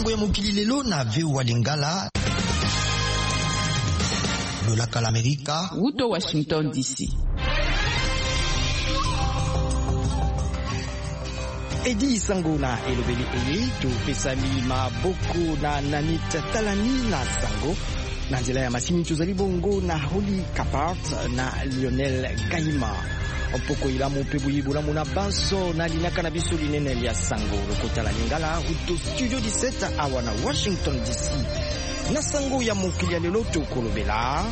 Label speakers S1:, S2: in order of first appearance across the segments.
S1: Makambo ya mokili lelo na VOA Lingala. Lolaka l'Amerika.
S2: Wuto Washington DC.
S3: Edi Sango na elobeli eye to pesami maboko na Nanit Talani na Sango. Na nzela ya masini tozali bongo na Holly Kapart na Lionel Gaima. Opoko ilamu pebu ibulamu na banso na linaka na biso linene lia Sango. Lokota la Lingala uto studio 17 awa na Washington DC. Na Sango ya mokili ya lelo to kolobela.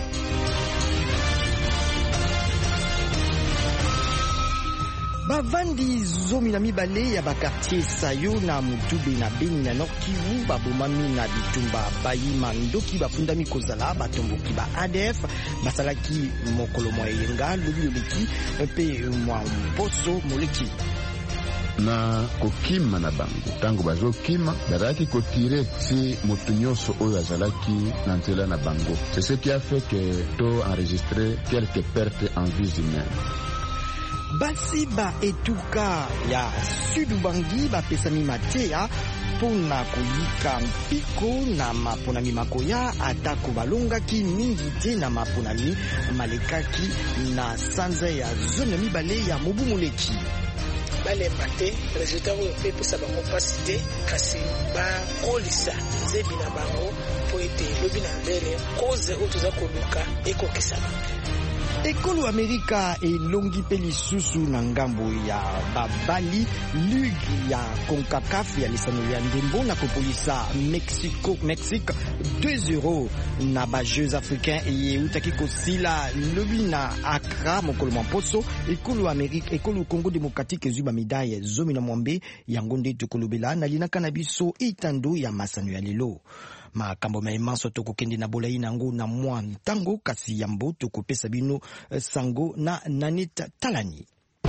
S3: Bavandi zomi na mibale ya bakartier Sayo na Mutube na Beni na Nord Kivu babomami na bitumba bayima ndoki bafundami kozala batomboki ba ADF basalaki mokolo mwa yenga lobi oleki pe mwa mposo moleki
S4: na kokima na bango tango bazokima bazalaki kotire si moto nyonso oyo azalaki na nzela na bango. C'est ce qui a fait que to enregistré quelques pertes en vies humaines.
S3: Basi ba etuka ya Sudubangi bapesami mateya pona koyika mpiko na maponami makoya atako balongaki mingi te na maponami malekaki na sanza ya zone mibale ya mobu moleki.
S5: Balemba te resultat oyo mpe epesa bango mpasi te kasi bakolisa nzebi na bango mpo ete lobi na mbele koze oyo toza koluka ekokisana.
S3: Ekolo Amerika elongi pe lisusu na ngambo ya babali ligue ya CONCACAF ya lisano ya ndembo na kopolisa Mexique 2-0 na ba Jeux africains eye utaki kosila lobi na Accra mokolo mposo. Ekolo Amerika ekolo Congo démocratique zuba médaille zomi na mwambe yango nde tokolobela na linaka na biso itando ya masano ya lelo. Makambo maimanso tokokende na bolai nango na mwa ntango kasi yambo tokopesa bino Sango na Nanit Talani.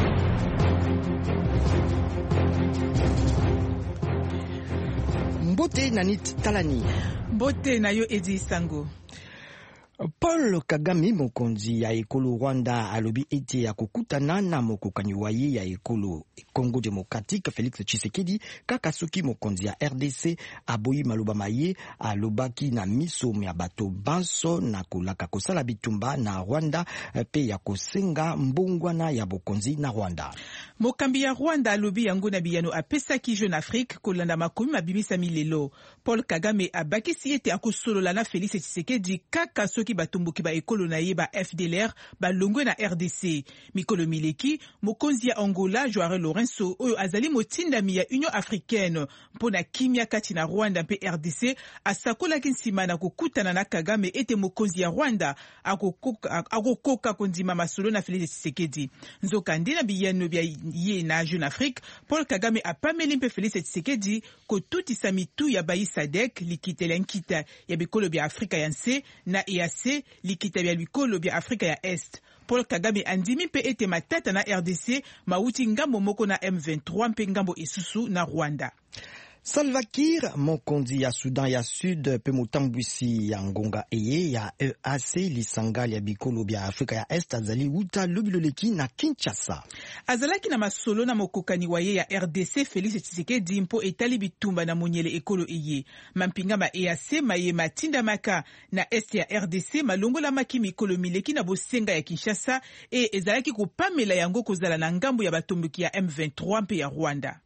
S3: Mbote Nanit Talani.
S2: Mbote na yo Edi Sango.
S3: Paul Kagame mokonzi ya ekolo Rwanda alobi ete ya kokutana na mokokani waye ya ekolo Congo démocratique Félix Tshisekedi kaka soki mokonzi ya RDC aboyi maloba maye alobaki na miso ya bato banso na kolaka kosala bitumba na Rwanda pe ya kosenga mbongwana ya bokonzi na Rwanda.
S2: Mokambi ya Rwanda alobi yango na biyano apesaki Jeune Afrique kolanda makomi mabimisa milelo. Paul Kagame abakisi ete akosolola na Félix Tshisekedi kaka soki batumbuki ba ekolo na ye ba FDLR balongwe na RDC. Mikolo mileki mokonzi ya Angola Joao Lourenço oyo azali motindami ya Union Africaine mpona kimia kati na Rwanda mpe RDC asakolaki nsima na kokutana na Kagame ete mokonzi ya Rwanda akokoka kondima masolo na Félix Tshisekedi. Nzoka ndina biyano bya ye na Jeune Afrique, Paul Kagame apameli mpe Félix Tshisekedi kotutisa mitu ya bayi SADC likitela nkita ya bikolo bya Afrika ya nse na EAC likita bya bikolo bya Afrika ya Est. Paul Kagame andimi mpe ete matata na RDC mauti ngambo moko na M23 mpe ngambo esusu na Rwanda.
S3: Salva Kiir mokonzi ya Sudan ya Sud pe motambwisi ya ngonga eye ya EAC lisangali ya bikolo bya Afrika ya Est azali uta lobiloleki na Kinshasa.
S2: Azalaki na masolo na mokokani waye ya RDC Félix Tshisekedi mpo etali bitumba na monyele ekolo eye. Mampinga ma EAC maye matinda maka na Est ya RDC malongola maki mikolo mileki na bosenga ya Kinshasa ezalaki kopamela yango kozala na ngambo ya batomboki ya M23 mpe ya Rwanda.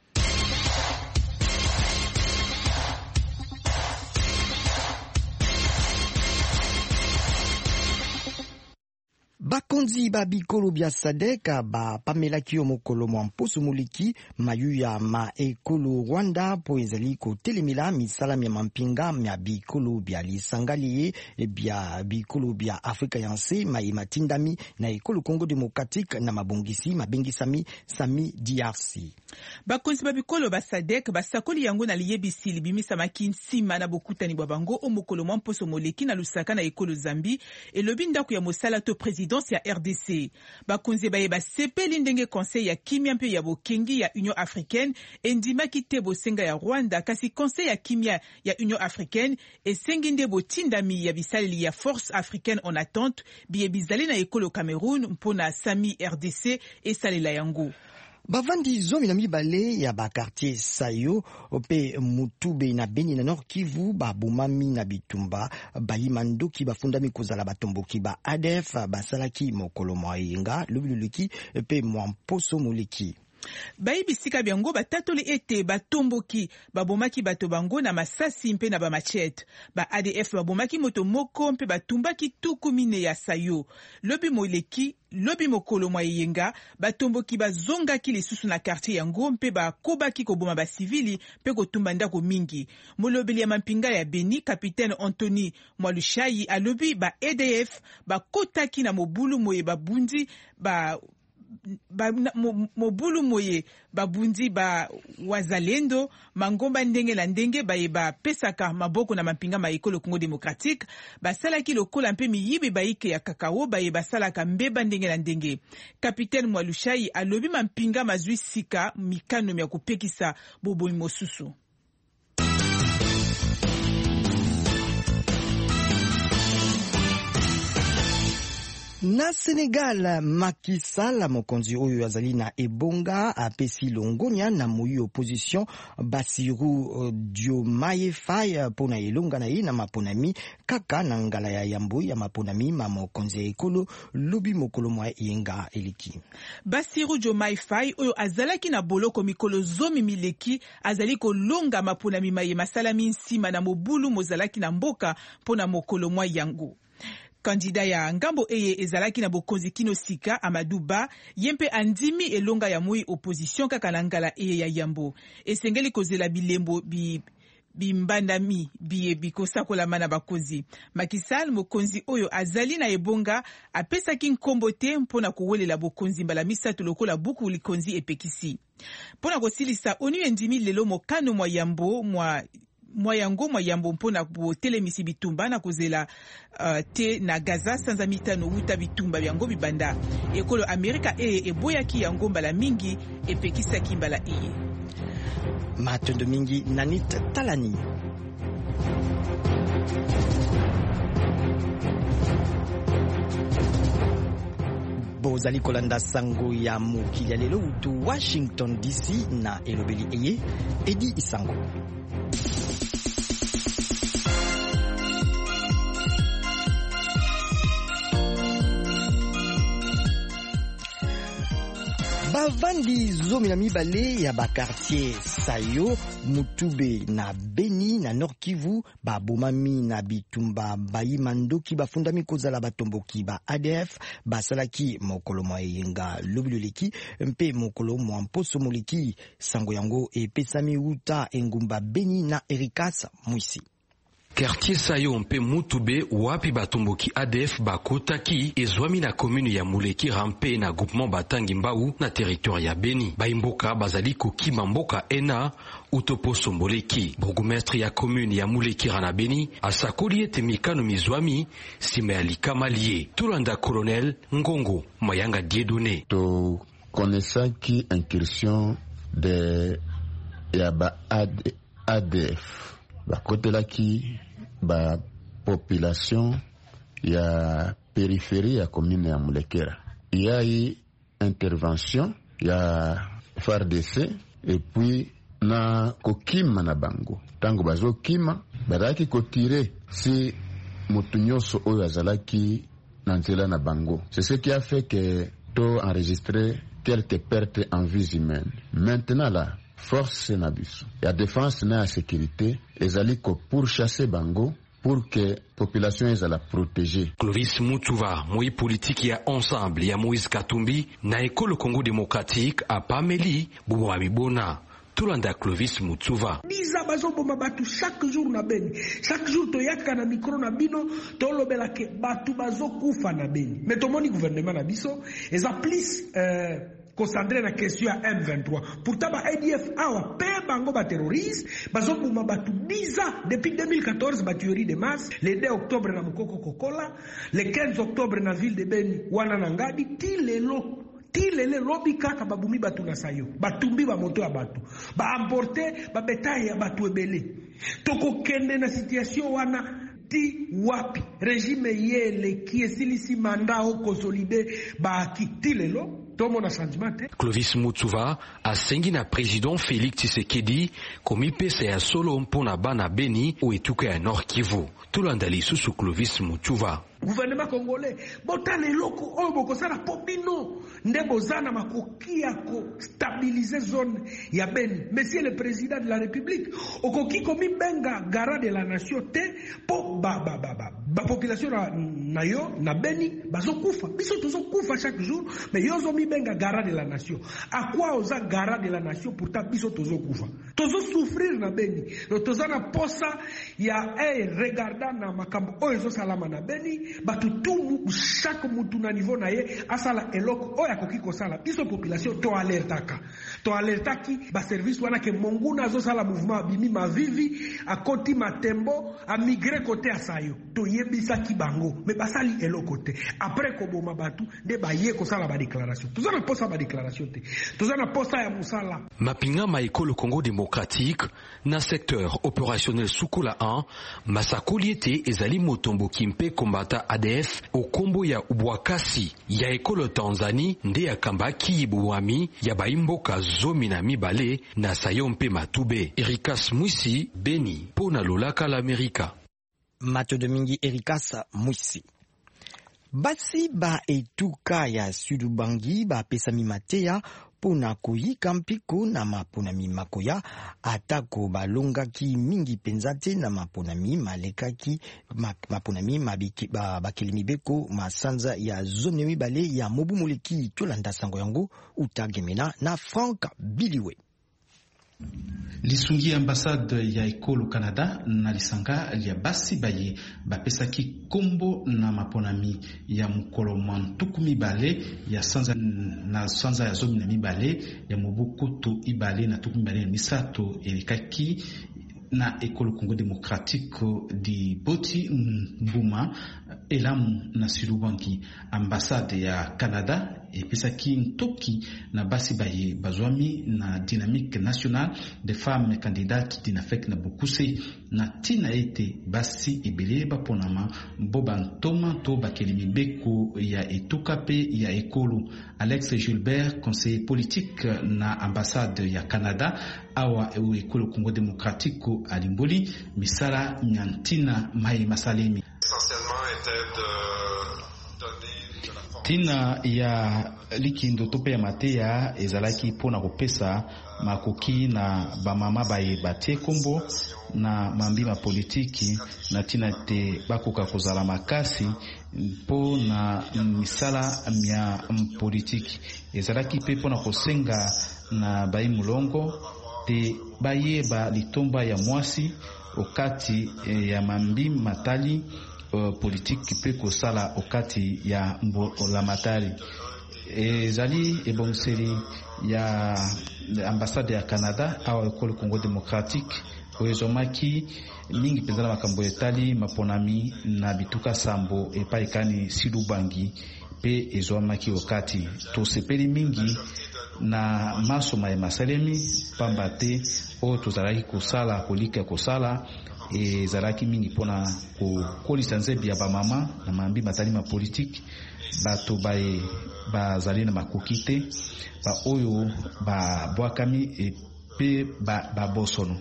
S3: Bakonzi ba bikolo bya SADC ba pamelaki yo mokolo mwa mposo moliki mayu ya ma ekolo Rwanda po ezali kotelemela misala mya mampinga mya bikolo bya lisangali bya bikolo bya Afrika ya nse maye matindami na ekolo Congo démocratique na mabongisi mabengisami sami DRC.
S2: Bakonzi ba bikolo ba SADC basakoli yango na liyebisi libimisa maki nsima na bokutani bwa bango o mokolo mwa mposo moleki na lusaka na ekolo Zambi elobi ndako ya mosala to présidence ya RDC. Bakonzi baye basepeli ndenge conseil ya kimia mpe ya bokengi ya Union Africaine endimaki te bosenga ya Rwanda kasi conseil ya kimia ya Union Africaine esengi nde botindami ya bisaleli ya Force Africaine en attente biye bizali na ekolo Cameroun mpona sami RDC esalela yango.
S3: bavandi zomi na mibale ya bakartier Sayo pe Mutube na Beni na Nord Kivu babumami na bitumba bayimandoki bafundami kozala batomboki ba ADF basalaki mokolo moyenga lobululiki pe mwamposo moleki.
S2: Bayibisika byango batatoli ete batomboki babomaki bato bango na masasi mpe na bamachete. Ba ADF babomaki moto moko mpe batumbaki tuku mine ya Sayo. Lobi moleki, lobi mokolo moyenga, batomboki bazongaki lisusu na quartier yango mpe bakobaki koboma basivili mpe kotumba ndako mingi. Molobeli ya mampinga ya Beni, Capitaine Anthony Mwalushayi alobi ba ADF bakotaki na mobulu moye babundi mobulu moye babundi ba wazalendo mangomba ndenge na ndenge bayeba pesaka maboko na mampinga ma ekolo Congo Démocratique basalaki lokola mpe miyibi baike ya kakao bayeba salaka mbeba ndenge na ndenge. Capitaine Mwalushayi alobi mampinga mazwi sika mikano ya kupekisa bobo mosusu.
S3: Na Senegal, Macky Sall mokonzi oyo azali na ebonga apesi longonya na moyi opposition Bassirou Diomaye Faye pona elonga na ye na maponami kaka na ngala ya yambo ya maponami ma mokonzi ekolo lobi mokolo mwa yenga eliki.
S2: Bassirou Diomaye Faye oyo azalaki na boloko mikolo zomi mileki azali kolonga maponami maye masalami nsima na mobulu mozalaki na mboka pona mokolo mwa yango. Kandida ya ngambo eye ezalaki na bokonzi kino sika Amadou Ba yempe andimi elonga ya moi opposition kaka na ngala eye ya yambo. Esengeli kozela bilembo bimbandami biye bikosakola mana bakonzi. Macky Sall mokonzi oyo azali na ebonga apesaki nkombo te mpona kowelela bokonzi mbala misato lokola buku likonzi epekisi. Mpona kosilisa onu endimi lelo mokano mwa yambo mwa yambo mpona botelemisi bitumba na kozela te na Gaza sanza mitano wuta bitumba byango bibanda. Ekolo Amerika eboyaki yango mbala mingi epekisaki mbala iye.
S3: Matondo mingi Nanit Talani. Bozali kolanda sango ya mokili ya lelo utu Washington DC na elobeli eye Edi Isango. Bavandi zomi na mibale ya bakartier Sayo, Mutube na Beni na Nord Kivu babomami na bitumba bayimandoki bafundami kozala batomboki ba ADF basalaki mokolo moyenga lobululeki mpe mokolo mwamposo moleki sango yango epesami uta engumba Beni na Erikas Mwisi.
S6: Quartier Sayo mpe Mutube wapi batomboki ADF bakotaki ezwami na commune ya Muleki rampe na groupement Batangi Mbau na territoire ya Beni. Baimboka bazali kokima mboka ena utoposo mboleki. Bourgmestre ya commune ya Muleki na Beni asakoli ete mikano mizwami sima ya likama lié. Tulanda colonel Ngongo Mayanga Dieudonné.
S4: To connaissaki incursion de ya ba ADF bakotelaki ba population ya périphérie ya commune ya Mulekera. Il y a eu intervention ya FARDC et puis na kokima na bango. Tango bazo kima baraki kotire si mutunyoso oyo azalaki na nzela na bango. C'est ce qui a fait que to enregistrer quelques pertes en vies humaines. Maintenant là force na biso ya défense na ya sécurité ezali ko pour chasser bango pour que population ezala protéger.
S6: Clovis Mutsuva moi politique ya ensemble ya Moïse Katumbi na ekolo Congo démocratique a pameli bubo abibona tulanda Clovis Mutsuva.
S5: Biza bazoboma batu chaque jour na Beni. Chaque jour toyaka na micro na bino tolobela ke batu bazokufa na Beni. Mais tomoni gouvernement na biso eza plus concentré na question ya M23. Pourtant ba ADF awa pe bango ba terroriste bazobuma batu biza depuis 2014 ba tuerie de masse, le 2 octobre na Mukoko Kokola, le 15 octobre na ville de Beni wana na Ngadi tilele lobi kaka babumi batu na Sayo batumbi ba moto ya batu ba emporter ba bétail ya batu ebele. Toko kende na situation wana ti wapi régime yele qui esilisi mandat au consolidé ba kitilelo tomo na changement te.
S6: Clovis Mutsuva asengi na président Félix Tshisekedi komipesa ya solo mpona bana Beni o etuka ya Nord Kivu. Tolanda lisusu Clovis Mutsuva.
S5: Gouvernement congolais botala eloko oyo bokosala po bino nde bozana makoki ya ko stabiliser zone ya Beni. Monsieur le président de la République okoki komi benga garant de la nation te po ba population na yo na Beni bazokufa biso tozokufa chaque jour, mais yo zo mi benga garant de la nation. À quoi oza garant de la nation pourtant biso tozokufa tozo souffrir na Beni. Tozana posa ya regardant na makambo oyo zo salama na Beni batutumu chaque mutu na niveau na ye asala eloko oya koki kosala biso population to alertaki ba service wana ke monguna zo sala mouvement bimi mavivi akoti matembo a migrer côté asayo to yebisa ki bango me basali eloko te après ko boma batu de ba ye kosala ba déclaration tozana posa ba déclaration te tozana posa ya musala
S6: mapinga maiko le Congo démocratique na secteur opérationnel Sukula 1 masakoli ete ezali motombo kimpe kombata ADF okombo ya ubwakasi ya ekolo Tanzanie nde ya kambaki ibuwami ya baimboka zomi na mibale na sayompe matube. Erikas Mwisi, Beni, pona lolaka l'Amerika.
S3: Mato mingi Erikas Mwisi. Basi ba etuka ya Sudubangi ba pesami matea pona koyika mpiko na maponami makoya atako balongaki mingi penzate na maponami malekaki maponami mabiki bakeli mibeko masanza ya zone mibale ya mobu moleki tolanda sango yango utagemena na Frank Biliwe.
S7: Lisungi ambassade ya ekolo Canada na lisanga lia basi baye bapesaki kombo na maponami ya mukolo mantuku mibale ya sanza ya zomi na mibale ya mobukutu ibale na tuku mibale na misato elikaki na ekolo Congo démocratique di Boti Mbuma elamu na Silubangi. Ambassade ya Canada epesaki ntoki na basi baye bazwami na dynamique nationale des femmes candidates d'Inafek na Bokuse na tina ete basi ebele baponama boba ntoma to bakeli mibeko ya etuka pe ya ekolo. Alex Gilbert, conseiller politique na ambassade ya Canada awa ekolo Congo démocratique alimboli misala nyantina mai masalemi. Tina ya likindo tope ya matea ezalaki pona kopesa makoki na bamama baye batie kombo na mambima politiki na tina te bakoka kozala makasi po na misala mya politiki ezalaki pe pona kosenga na bayi mulongo te baye ba litomba ya mwasi okati ya mambi matali politique pe kosala okati ya la matari ezali ebonseli ya ambassade ya Canada awa ekolo Congo démocratique oyezomaki mingi pezala makambo etali maponami na bituka sambo epaikani Silubangi pe ezomaki okati tosepeli mingi na masoma ya masalemi pambate o tozalaki kosala kolika kosala ezalaki mingi pona kokolisa nzebi ya bamama na mambi matali ma politique bato baye bazali na makoki te ba oyo babwakami pe babosono.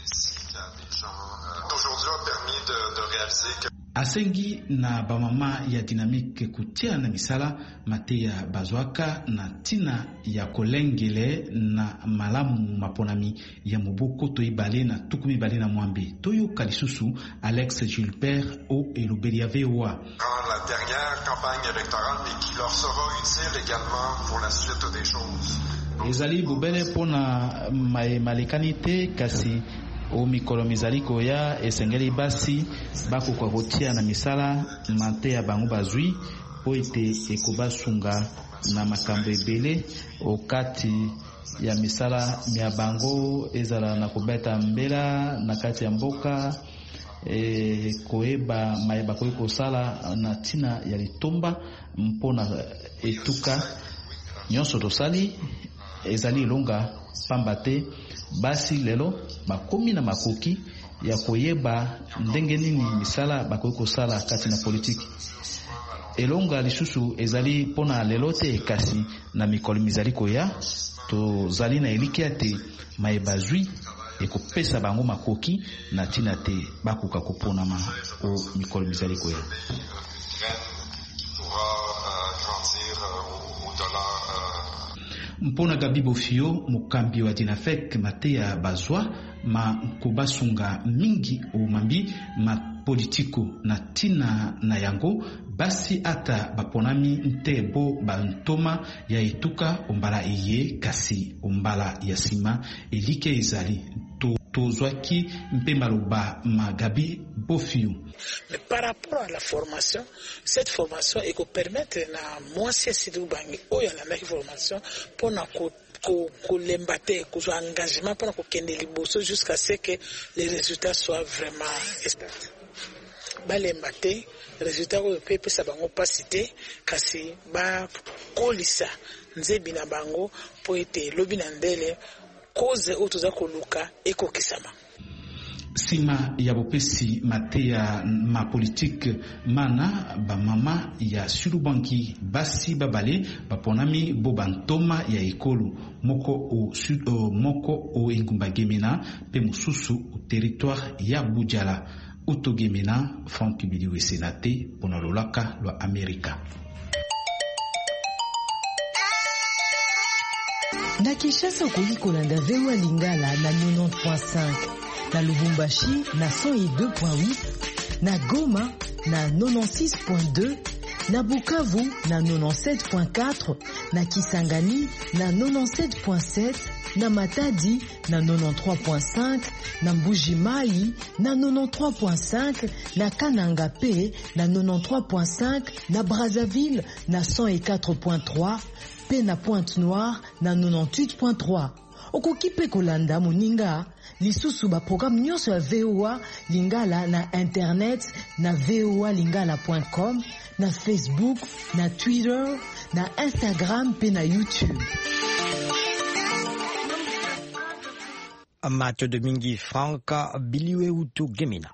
S7: Asengi na bamama ya dynamique kutia na misala matea bazwaka na tina ya kolengele na malamu maponami ya moboko to ibale na tukumi bale na mwambe toyo kalisusu Alex Gilbert o Eluberia VOA.
S8: La dernière campagne électorale mais qui leur sera utile également pour la suite des choses.
S7: Ezali bubele pona malekani te kasi o mikolo mizali koya esengeli basi bako kwa kotia na misala mate ya bango bazwi po ete ekobasunga na makambo ebele okati ya misala mya bango ezala na kobeta mbela na kati ya mboka koeba mayeba koyi kosala na tina ya litomba mpona etuka nyonso tosali ezali elonga pamba te basi lelo bakomi na makoki ya koyeba ndenge nini misala bakoki kosala kati na politiki. elonga lisusu ezali pona lelote kasi na mikolo mizali koya tozali na elikia te mayeba zwi ekopesa bango makoki na tina te bakoka koponama o mikolo mizali koya. Mpona Gabi Bofio mukambi wa Dinafek Matea Bazwa ma kubasunga mingi umambi ma politiko na tina na yango basi ata baponami ntebo bantoma ya etuka umbala iye kasi umbala ya sima elike ezali tozwaki mpemba loba Magabi Bofio.
S9: Mais par rapport à la formation, cette formation est pour permettre na mwasi sidu bangi oyo na formation pour na ko lembate ko engagement pour na ko kende liboso jusqu'à ce que les résultats soient vraiment espérés. Ba lembate résultats ko pepe sa bango pasité kasi ba kolisa nzebi na bango po ete lobi na ndele cause otoza koluka eko kisama.
S7: Sima ya bopesi Matea ma politique mana ba mama ya Sulubanki basi babale baponami bobantoma ya ekolo moko o engumba Gemena pe mususu o territoire ya Bujala uto Gemena Frank Biliwe Senate pona lolaka lwa Amerika.
S10: Na Kinshasa kolanda VOA Lingala na 90.5, na Lubumbashi na 102.8, na Goma na 96.2, na Bukavu na 97.4, na Kisangani na 97.7, na Matadi na 93.5, na Mbujimai na 93.5, na Kananga P na 93.5, na Brazzaville na 104.3, pe na Pointe-Noire na 98.3. Okokipe kolanda moninga lisusu ba programme nyonso ya VOA Lingala na internet na voalingala.com, na Facebook, na Twitter, na Instagram pe na YouTube.
S3: Mato de Mingi Franka Biliwe Utu Gemina.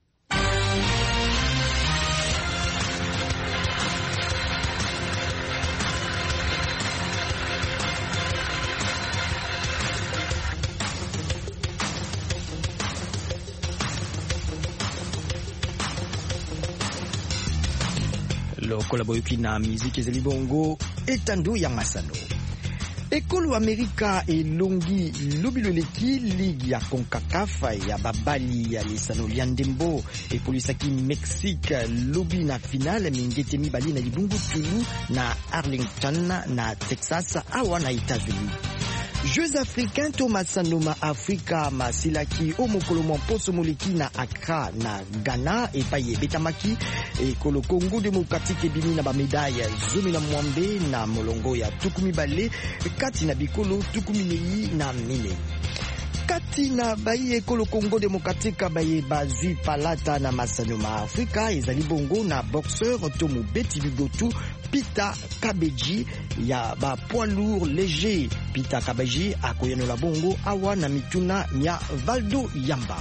S3: Lokola boyoki na miziki ezali bongo etandu ya masano. Ekolo Amerika elongi lobiloleki ligue ya CONCACAF ya babali ya lisano lia ndembo epolisaki Mexique lobi na finale mingete mibali na libungu tulu na Arlington na Texas awa na États-Unis. Jeux africains Thomas Sanoma Afrika masilaki omokolo mposo moleki na Accra na Ghana epaye betamaki ekolo Congo démocratique bini na ba médaille zomi na mwambe na molongo ya tukumi bale kati na bikolo tukumi nei na mine. Kati na bayi ekolo Congo démocratique baye bazui palata na Masanoma Afrika ezali bongo na boxeur Tomu Beti Bigotu Pita Kabeji ya ba poids lourd léger. Pita Kabeji akoyanola bongo awa na mituna nya Valdo Yamba.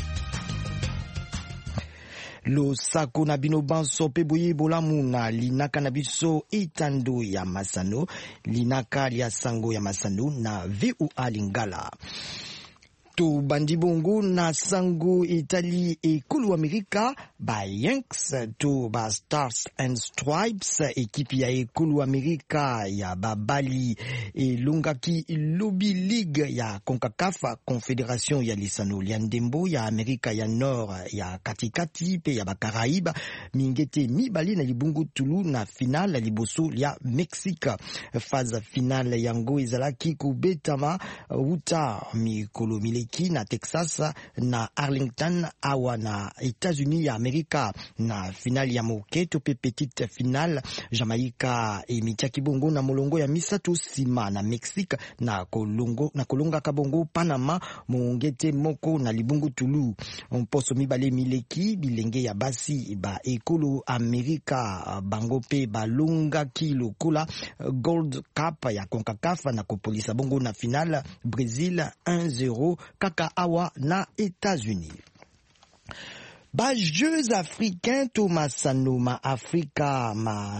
S3: Lo sako na bino banso pe boye bolamu na linaka na biso itando ya masano linaka lia sango ya masano na VOA Lingala. To bandi bongo na sango Italie ekulu Amerika ba Yanks to ba Stars and Stripes ekipi ya ekulu Amerika ya babali elongaki lobby league ya CONCACAF Confédération ya lisano lia ndembo ya Amerika ya Nord ya katikati pe ya Bakaraïba mingete mibali na libungu tulu na finale liboso lia Mexique. Phase finale yango ezalaki kubetama uta mikolo mileki na Texas na Arlington awa na États-Unis ya Amerika. Na finale ya moketo pe petite finale Jamaïca emitiaki bongo na molongo ya misato sima na Mexique na kolonga kabongo Panama mongete moko na libungu tulu. Mposo mibale mileki bilenge ya basi ba ekolo Amerika bango pe balonga ki lokola Gold Cup ya CONCACAF na kopolisa bongo na finale Brésil 1-0 kaka awa na États-Unis. Ba Jeux africains Thomas Sanoma Afrika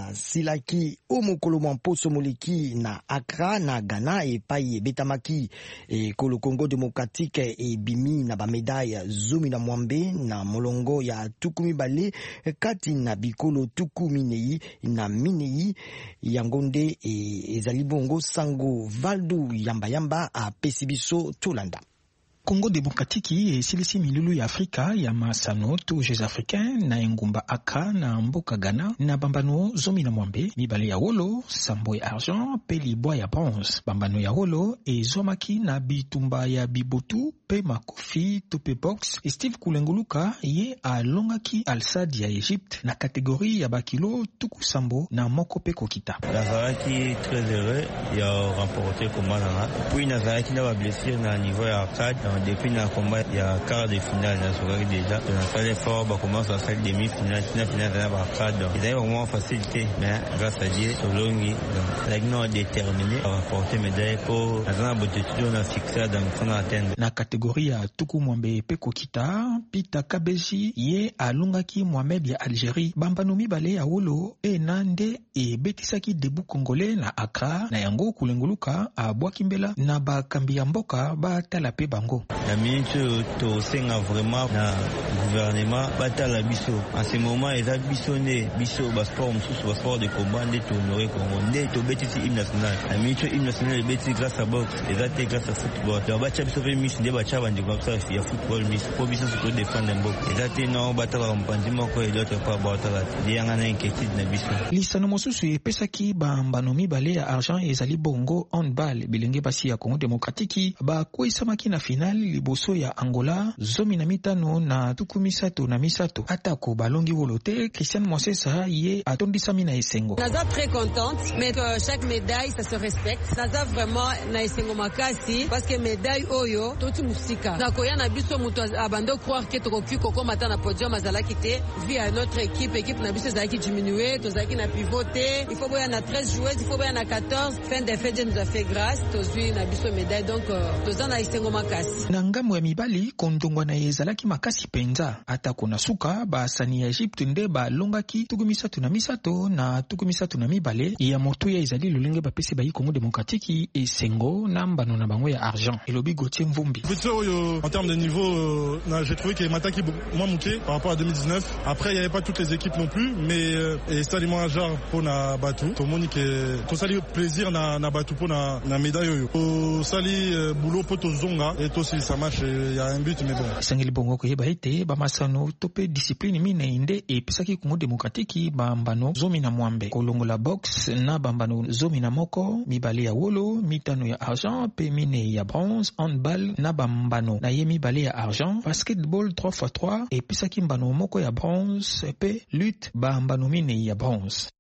S3: masilaki omokolo mposo moleki na Accra na Ghana e pai betamaki e kolo Congo démocratique e bimi na ba médaille zomi na mwambe na molongo ya tukumi bale kati na bikolo tukumi nei na minei yangonde e ezali bongo sango Valdu yamba a pesibiso Tolanda.
S11: Congo démocratique et silisi milulu ya Afrika ya masano to Jeux africains na engumba Accra na mboka Ghana na bambano zomi na mwambe mibale ya wolo sambo ya argent pe libwa ya bronze bambano ya wolo e zomaki na bitumba ya bibotu pe makofi to pe box Steve Kulenguluka ye alongaki alsad ya Egypte na kategorie ya bakilo tuku sambo na moko pe kokita
S12: nazalaki très heureux ya remporter combat na puis nazalaki na ba blessure na niveau ya arcade depuis na combat ya quart de finale na sokaki déjà na salle fort ba commence à salle demi-finale finale na ba arcade donc c'est vraiment facilité mais grâce à Dieu solongi like no déterminé à remporter médaille pour na botetudo na fixer dans son atteindre
S11: na kategorie ya tuku mwambe pe kokita Pita Kabeji ye alongaki Mohamed ya Algérie bambano mibale ya wolo e nande e betisaki debu congolais na Accra na yango Kulenguluka abwaki mbela na bakambi ya mboka batala pe bango
S12: la minute to senga vraiment na gouvernement batala biso en ce moment eza biso ne biso ba sport mususu ba sport de combat nde to honorer Congo nde to betisi hymne national la minute hymne national beti grâce à boxe eza te grâce à football to bacha biso pe miss nde bacha bandi comme ça ya football miss po biso ko défendre mboka eza te no batala mpanzi moko et d'autres pas batala de yanga na inquiétude na biso
S11: lisano mosusu epesaki bambano mibale ya argent ezali bongo handball bilenge basi ya Congo démocratique ba koisamaki na finale liboso ya Angola zomi na mitano na tukumi sato na misato atako balongi wolote Christian Monsesa ye atondisami na esengo
S13: naza très contente mais que chaque médaille ça se respecte naza vraiment na esengo makasi parce que médaille oyo toti musika na koya na biso muto abando croire que tokoki koko mata na podium azalaki te vu à notre équipe na biso zalaki diminuer tozalaki na pivoter il faut boya na 13 joueuses il faut boya na 14 fin de fête nous a fait grâce tozui na biso médaille donc toza na esengo makasi
S11: na ngambo ya mibali kondongwa na ezalaki makasi penza atako na suka basani ya Egypte nde balongaki tukumisatu na misato na tukumisatu na mibale ya moto ya ezali lolenge bapesi bayi Congo démocratique esengo na mbano na bango ya argent elobi Gauthier Mvumbi
S14: en termes de niveau j'ai trouvé qu'il m'attaquait moins mouqué par rapport à 2019 après il y avait pas toutes les équipes non plus mais et salement ajar pour na batu to monique to sali plaisir na batu pour na médaille yo to sali boulot pour to zonga et to si ça marche il y a un but mais bon
S11: sangeli bongo ko yeba ite ba masano tope discipline mine inde e pisaki Congo démocratique bambano zomi na mwambe kolongola box na bambano zomi na moko mibale ya wolo mitano ya argent pe mine ya bronze handball na bambano na ye mibale ya argent basketball 3x3 e pisaki mbano moko ya bronze pe lutte bambano mine ya bronze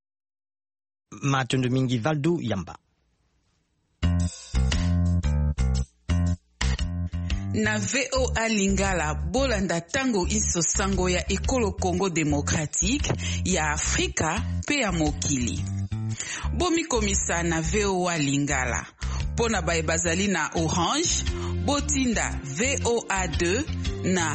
S3: Matondo mingi Valdu yamba
S15: na VOA Lingala bolanda tango inso sango ya ekolo Congo démocratique ya Afrika pe ya mokili bomi komisa na VOA Lingala pona baye bazali na Orange botinda VOA2 na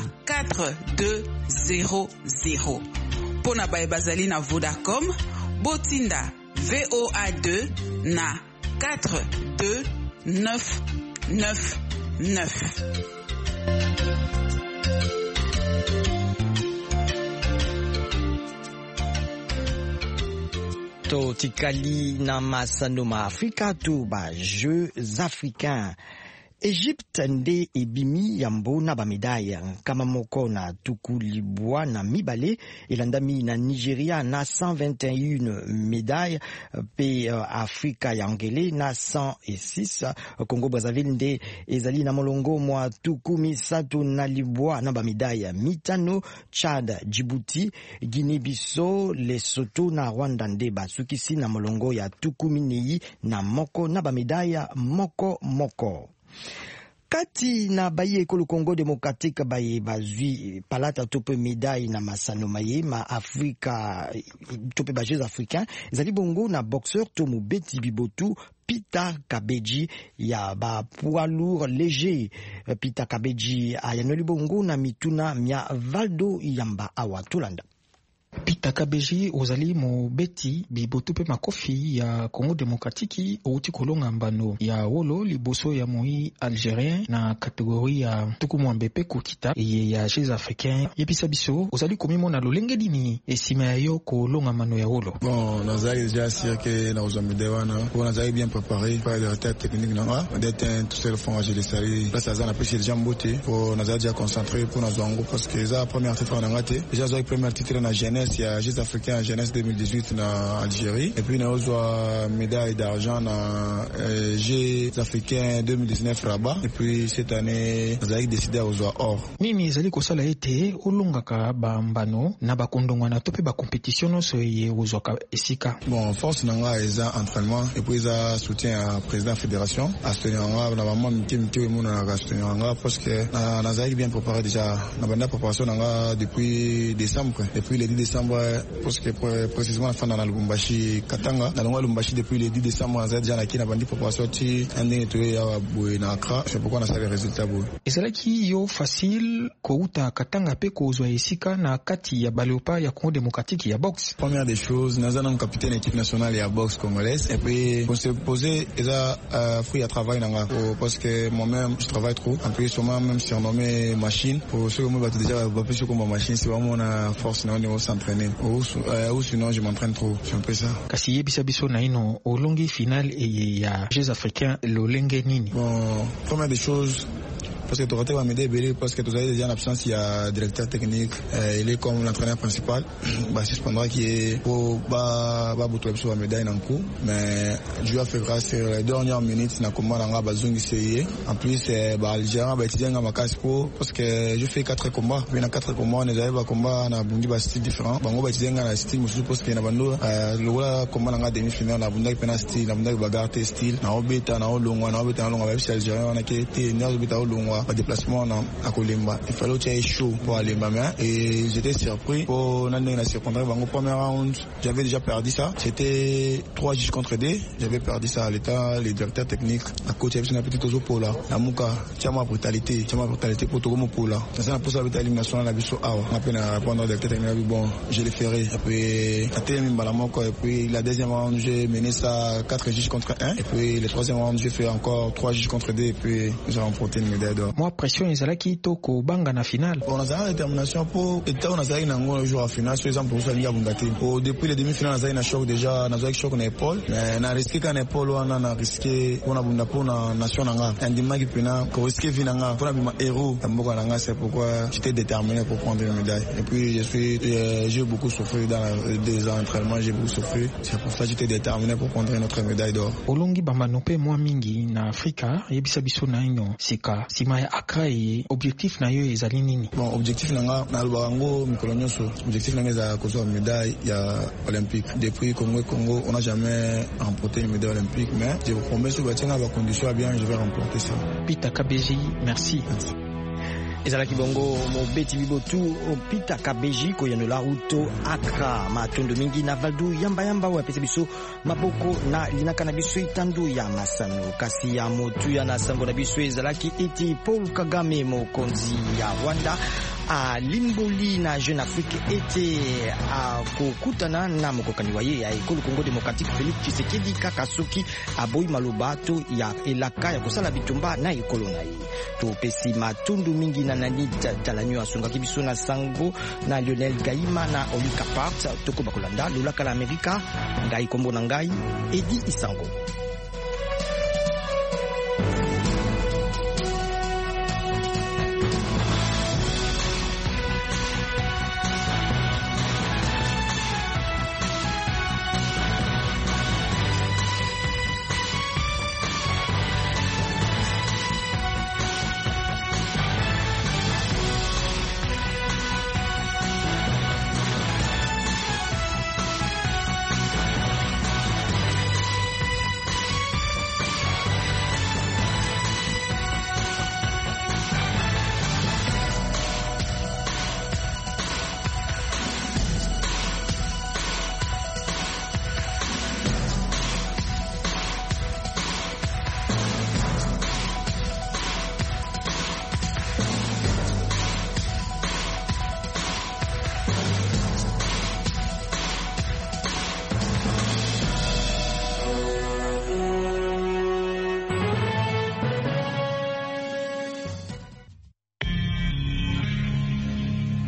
S15: 4200 pona baye bazali na Vodacom botinda VOA2 na 42999.
S3: To tikali na masano ma Afrika tu ba Jeux africains Egypte nde ebimi yambo na ba médaille kama moko na tukulibwa na mibale elandami na Nigeria na 121 médailles pe Afrika ya ngele na 106 Congo Brazzaville nde ezali na molongo mwa tukumi satu na libwa na ba médaille mitano Chad, Djibouti, Guinée-Bissau, Lesotho na Rwanda nde basukisi na molongo ya tukumi nei na moko na ba médaille moko. kati na baye ekolo Congo Democratique baye bazwi palata tope médaille na masano maye ma Afrika tope ba Jeux africains ezali bongo na boxeur to mobeti bibotu Peter Kabeji ya ba poids lourd léger. Peter Kabeji ayanoli bongo na mituna mia Valdo Yamba awa Tulanda.
S11: Peter Kabeji ozali mobeti bibotu pe makofi ya Congo Democratique outi kolonga mbano ya wolo liboso ya moi algérien na kategorie ya tuku mwambe pe kokita ya Jeux africains yebisa biso ozali komimo na lolenge dini esima ya yo kolonga mbano ya wolo.
S16: Bon, nazali déjà sûr que na ozamide wana on nazali bien préparé par les retards techniques nanga d'être tout seul fond agir les salis là ça na pêcher déjà mboté pour nazali déjà concentré pour nazwango parce que ça première titre na ngate déjà zali première titre na jeunesse. Il y a Jeux africains en jeunesse 2018 en Algérie. Et puis, nous avons médaille d'argent en Jeux africains 2019 Rabat. Et puis, cette année, nous avons décidé à avoir or.
S11: Nini ezali kosala ete olongaka bambano na bakondongwa na tope ba compétition so ye ozwaka esika.
S16: Bon, force nanga eza entraînement et puis eza soutien à président fédération. À soutenir nanga na maman miti mona na soutenir nanga parce que nazali bien préparé déjà. Na banda préparation nanga depuis décembre. Depuis le 10 décembre parce que précisément la fin dans Lubumbashi Katanga dans le Lubumbashi depuis le 10 décembre on a déjà na kina bandi pour sortir un nettoyer ya boy na Accra c'est pourquoi on a ça les résultats boy
S11: ezalaki yo facile kouta Katanga pe kozwa esika na kati ya balopa ya Congo Démocratique ya boxe.
S16: Première des choses nazana un capitaine équipe nationale ya boxe congolaise et puis on s'est posé eza fruit à travail nanga parce que moi-même je travaille trop en plus moi même surnommé machine pour ceux qui m'ont déjà pas plus comme machine c'est vraiment na force na on s'entraîner ou sinon je m'entraîne trop c'est un peu ça.
S11: Kasi yebisa biso na ino olongi final et ya Jeux africains lolenge nini.
S16: Bon, première des choses parce que Dorothée va m'aider parce que vous avez déjà en absence il y a directeur technique il est comme l'entraîneur principal bah suspendra qui est pour ba boutouler sur la médaille en coup mais Dieu a fait grâce les dernières minutes na comment on a bazungi essayé en plus bah Algérien bah étudiant ma casse pour parce que je fais 4 combats puis dans 4 combats on est ba combat na bundi ba style différent bango ba étudiant na style je suppose que na bando le wala combat na demi finale na bundi pena style na bundi bagarre style na obeta na olongwa ba Algérien on a qui était na obeta olongwa pas déplacement à Kolemba. Il fallait qu'il y ait chaud pour aller Bamia et j'étais surpris pour l'année la secondaire. Au premier round, j'avais déjà perdu ça. C'était 3 juges contre 2. J'avais perdu ça à l'état, les directeurs techniques. À côté, il y avait une petite pour là. La Mouka, tiens ma brutalité pour Togo pour là. Ça c'est pour ça que l'élimination la biso ah. On a peine à répondre au directeur technique. Bon, je l'ai ferré. Et puis, à terme, et puis la deuxième round, j'ai mené ça 4 juges contre 1. Et puis le troisième round, j'ai fait encore 3 juges contre 2. Et puis j'ai remporté une médaille d'or.
S11: Moi, pression ezalaki to ko banga na finale.
S16: On a une détermination pour état on a ça une jour à finale sur exemple pour ça liga bungati. Depuis les demi-finales on a choc déjà on a choc na épaule mais na risqué qu'en épaule on a risqué on a bunda pour na nation nanga ndima qui pena ko risqué vinanga pour bima héros tamboka nanga c'est pourquoi j'étais déterminé pour prendre une médaille et puis j'ai beaucoup souffert dans des entraînements j'ai beaucoup souffert c'est pour ça que j'étais déterminé pour prendre notre médaille d'or.
S11: Olongi bambano pe mwa mingi na Afrika yebisa biso na inyo sika sima ya Accra objectif na yo ezali nini?
S16: Bon, objectif nanga na lubango mikolo nyonso. Objectif nanga za kozwa médaille ya olympique. Depuis Congo on n'a jamais remporté une médaille olympique mais je vous promets que si la condition bien je vais remporter ça.
S11: Peter Kabeji, merci.
S3: ezalaki bongo mobeti bibotu Peter Kabeji koyano la ruto Accra matondo mingi na Valdo yamba wa pesa biso maboko na linaka na biso itandu ya masano kasi ya motu ya na sango na biso ezalaki eti Paul Kagame mokonzi ya Rwanda a Limboli na Jeune Afrique ete a kokutana na mokokani waye ya ekolo Congo Démocratique Félix Tshisekedi Kakasoki aboyi malobato ya elaka ya kosala bitumba na ekolo na ye to pesi matundu mingi na nani talanyo asungaki biso na sango na Lionel Gaima na Olika Part toko bakolanda lolaka la Amerika ngai kombo na ngai Edi Isango.